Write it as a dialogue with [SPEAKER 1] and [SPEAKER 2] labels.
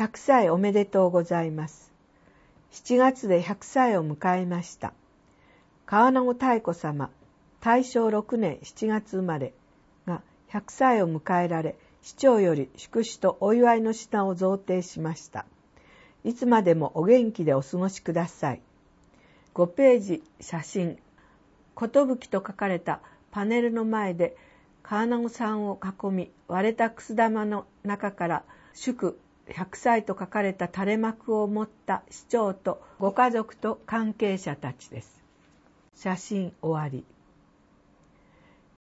[SPEAKER 1] 100歳おめでとうございます。7月で100歳を迎えました。川名子妙子様、大正6年7月生まれが100歳を迎えられ、市長より祝詞とお祝いの品を贈呈しました。いつまでもお元気でお過ごしください。5ページ写真、寿と書かれたパネルの前で川名子さんを囲み、割れたくす玉の中から祝100歳と書かれた垂れ幕を持った市長とご家族と関係者たちです。写真終わり。